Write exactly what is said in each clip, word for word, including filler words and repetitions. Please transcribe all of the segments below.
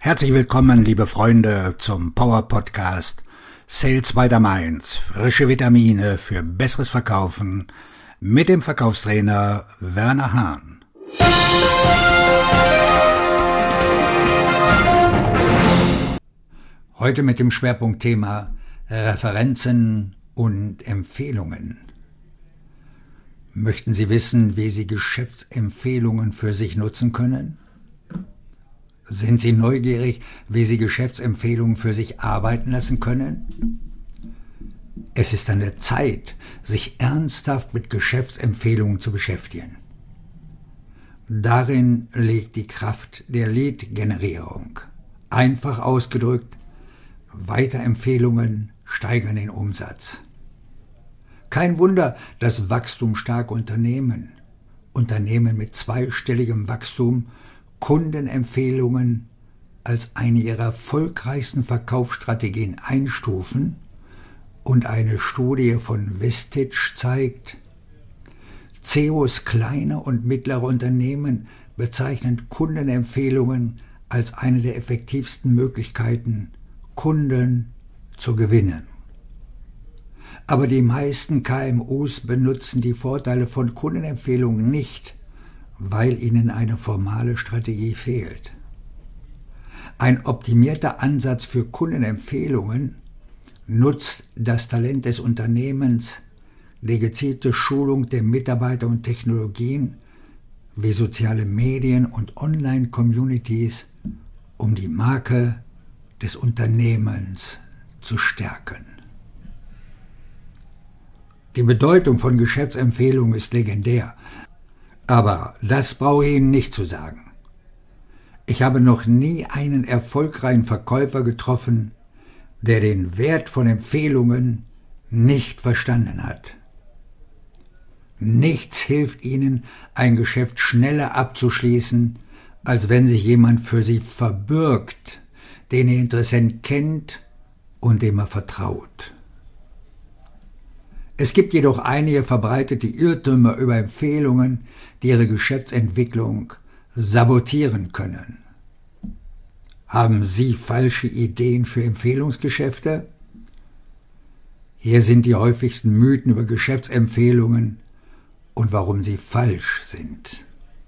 Herzlich willkommen, liebe Freunde, zum Power Podcast Sales by the Mainz. Frische Vitamine für besseres Verkaufen mit dem Verkaufstrainer Werner Hahn. Heute mit dem Schwerpunktthema Referenzen und Empfehlungen. Möchten Sie wissen, wie Sie Geschäftsempfehlungen für sich nutzen können? Sind Sie neugierig, wie Sie Geschäftsempfehlungen für sich arbeiten lassen können? Es ist an der Zeit, sich ernsthaft mit Geschäftsempfehlungen zu beschäftigen. Darin liegt die Kraft der Lead-Generierung. Einfach ausgedrückt, Weiterempfehlungen steigern den Umsatz. Kein Wunder, dass wachstumsstarke Unternehmen, Unternehmen mit zweistelligem Wachstum, Kundenempfehlungen als eine ihrer erfolgreichsten Verkaufsstrategien einstufen und eine Studie von Vistage zeigt, C E Os kleiner und mittlerer Unternehmen bezeichnen Kundenempfehlungen als eine der effektivsten Möglichkeiten, Kunden zu gewinnen. Aber die meisten K M Us benutzen die Vorteile von Kundenempfehlungen nicht, weil ihnen eine formale Strategie fehlt. Ein optimierter Ansatz für Kundenempfehlungen nutzt das Talent des Unternehmens, die gezielte Schulung der Mitarbeiter und Technologien wie soziale Medien und Online-Communities, um die Marke des Unternehmens zu stärken. Die Bedeutung von Geschäftsempfehlungen ist legendär. Aber das brauche ich Ihnen nicht zu sagen. Ich habe noch nie einen erfolgreichen Verkäufer getroffen, der den Wert von Empfehlungen nicht verstanden hat. Nichts hilft Ihnen, ein Geschäft schneller abzuschließen, als wenn sich jemand für Sie verbirgt, den Ihr Interessent kennt und dem er vertraut. Es gibt jedoch einige verbreitete Irrtümer über Empfehlungen, die ihre Geschäftsentwicklung sabotieren können. Haben Sie falsche Ideen für Empfehlungsgeschäfte? Hier sind die häufigsten Mythen über Geschäftsempfehlungen und warum sie falsch sind.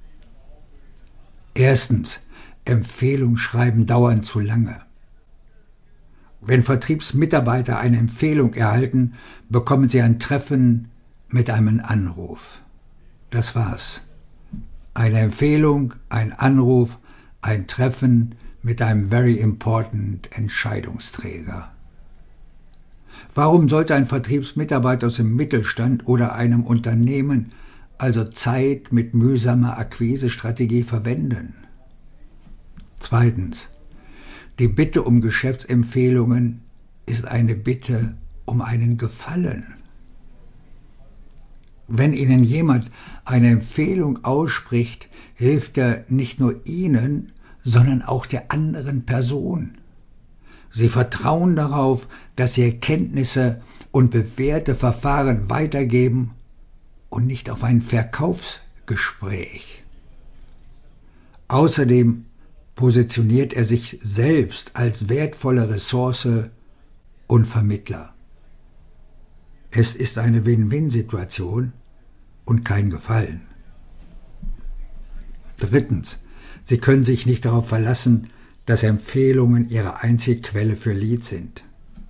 Erstens, Empfehlungsschreiben dauern zu lange. Wenn Vertriebsmitarbeiter eine Empfehlung erhalten, bekommen sie ein Treffen mit einem Anruf. Das war's. Eine Empfehlung, ein Anruf, ein Treffen mit einem very important Entscheidungsträger. Warum sollte ein Vertriebsmitarbeiter aus dem Mittelstand oder einem Unternehmen also Zeit mit mühsamer Akquisestrategie verwenden? Zweitens. Die Bitte um Geschäftsempfehlungen ist eine Bitte um einen Gefallen. Wenn Ihnen jemand eine Empfehlung ausspricht, hilft er nicht nur Ihnen, sondern auch der anderen Person. Sie vertrauen darauf, dass Sie Erkenntnisse und bewährte Verfahren weitergeben und nicht auf ein Verkaufsgespräch. Außerdem positioniert er sich selbst als wertvolle Ressource und Vermittler. Es ist eine Win-Win-Situation und kein Gefallen. Drittens, Sie können sich nicht darauf verlassen, dass Empfehlungen Ihre einzige Quelle für Leads sind.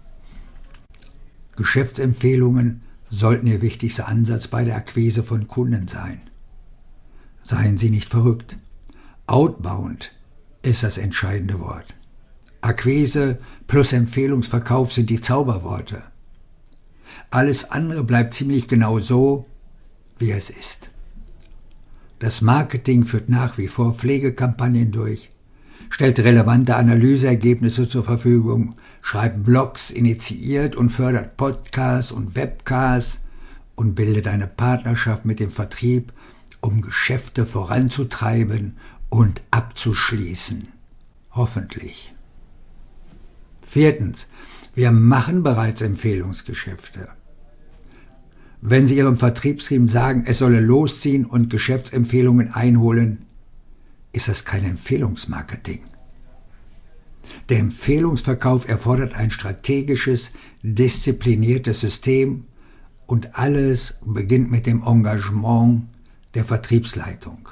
Geschäftsempfehlungen sollten Ihr wichtigster Ansatz bei der Akquise von Kunden sein. Seien Sie nicht verrückt. Outbound ist das entscheidende Wort. Akquise plus Empfehlungsverkauf sind die Zauberworte. Alles andere bleibt ziemlich genau so, wie es ist. Das Marketing führt nach wie vor Pflegekampagnen durch, stellt relevante Analyseergebnisse zur Verfügung, schreibt Blogs, initiiert und fördert Podcasts und Webcasts und bildet eine Partnerschaft mit dem Vertrieb, um Geschäfte voranzutreiben und abzuschließen. Hoffentlich. Viertens. Wir machen bereits Empfehlungsgeschäfte. Wenn Sie Ihrem Vertriebsteam sagen, es solle losziehen und Geschäftsempfehlungen einholen, ist das kein Empfehlungsmarketing. Der Empfehlungsverkauf erfordert ein strategisches, diszipliniertes System und alles beginnt mit dem Engagement der Vertriebsleitung.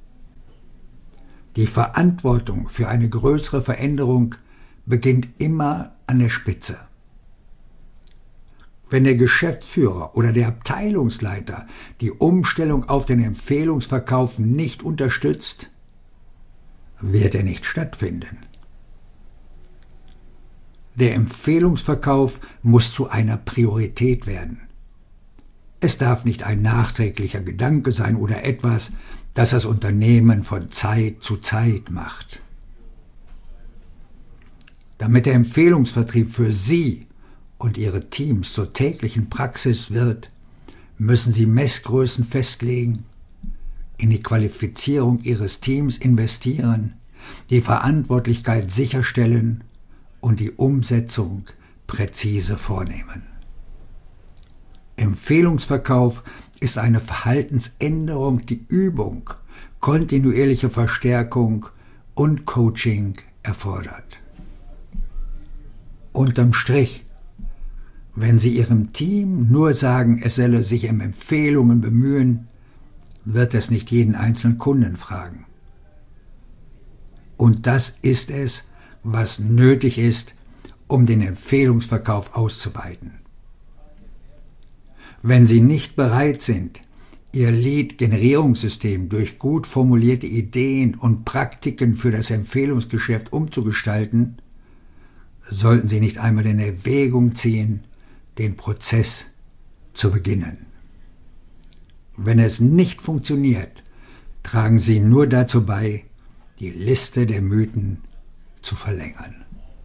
Die Verantwortung für eine größere Veränderung beginnt immer an der Spitze. Wenn der Geschäftsführer oder der Abteilungsleiter die Umstellung auf den Empfehlungsverkauf nicht unterstützt, wird er nicht stattfinden. Der Empfehlungsverkauf muss zu einer Priorität werden. Es darf nicht ein nachträglicher Gedanke sein oder etwas, das das Unternehmen von Zeit zu Zeit macht. Damit der Empfehlungsvertrieb für Sie und Ihre Teams zur täglichen Praxis wird, müssen Sie Messgrößen festlegen, in die Qualifizierung Ihres Teams investieren, die Verantwortlichkeit sicherstellen und die Umsetzung präzise vornehmen. Empfehlungsverkauf ist eine Verhaltensänderung, die Übung, kontinuierliche Verstärkung und Coaching erfordert. Unterm Strich, wenn Sie Ihrem Team nur sagen, es solle sich um Empfehlungen bemühen, wird es nicht jeden einzelnen Kunden fragen. Und das ist es, was nötig ist, um den Empfehlungsverkauf auszuweiten. Wenn Sie nicht bereit sind, Ihr Lead-Generierungssystem durch gut formulierte Ideen und Praktiken für das Empfehlungsgeschäft umzugestalten, sollten Sie nicht einmal in Erwägung ziehen, den Prozess zu beginnen. Wenn es nicht funktioniert, tragen Sie nur dazu bei, die Liste der Mythen zu verlängern.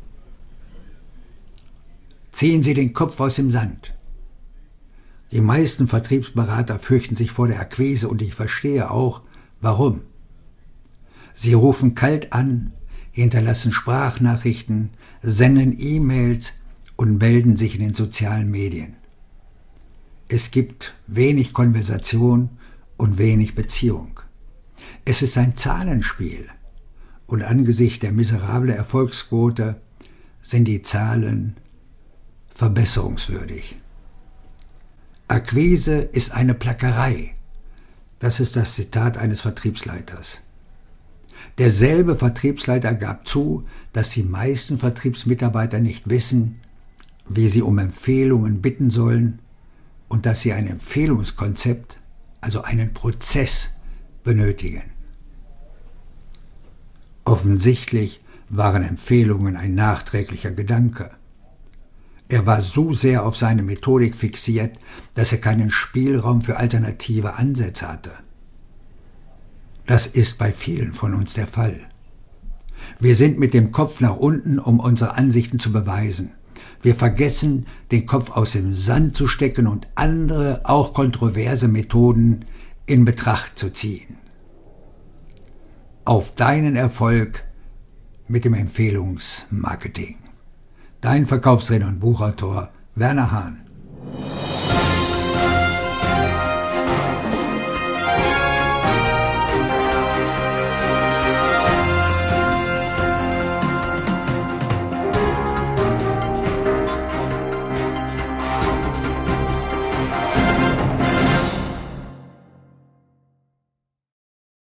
Ziehen Sie den Kopf aus dem Sand. Die meisten Vertriebsberater fürchten sich vor der Akquise und ich verstehe auch, warum. Sie rufen kalt an, hinterlassen Sprachnachrichten, senden E-Mails und melden sich in den sozialen Medien. Es gibt wenig Konversation und wenig Beziehung. Es ist ein Zahlenspiel und angesichts der miserablen Erfolgsquote sind die Zahlen verbesserungswürdig. Akquise ist eine Plackerei. Das ist das Zitat eines Vertriebsleiters. Derselbe Vertriebsleiter gab zu, dass die meisten Vertriebsmitarbeiter nicht wissen, wie sie um Empfehlungen bitten sollen und dass sie ein Empfehlungskonzept, also einen Prozess, benötigen. Offensichtlich waren Empfehlungen ein nachträglicher Gedanke. Er war so sehr auf seine Methodik fixiert, dass er keinen Spielraum für alternative Ansätze hatte. Das ist bei vielen von uns der Fall. Wir sind mit dem Kopf nach unten, um unsere Ansichten zu beweisen. Wir vergessen, den Kopf aus dem Sand zu stecken und andere, auch kontroverse Methoden in Betracht zu ziehen. Auf deinen Erfolg mit dem Empfehlungsmarketing. Dein Verkaufsredner und Buchautor Werner Hahn.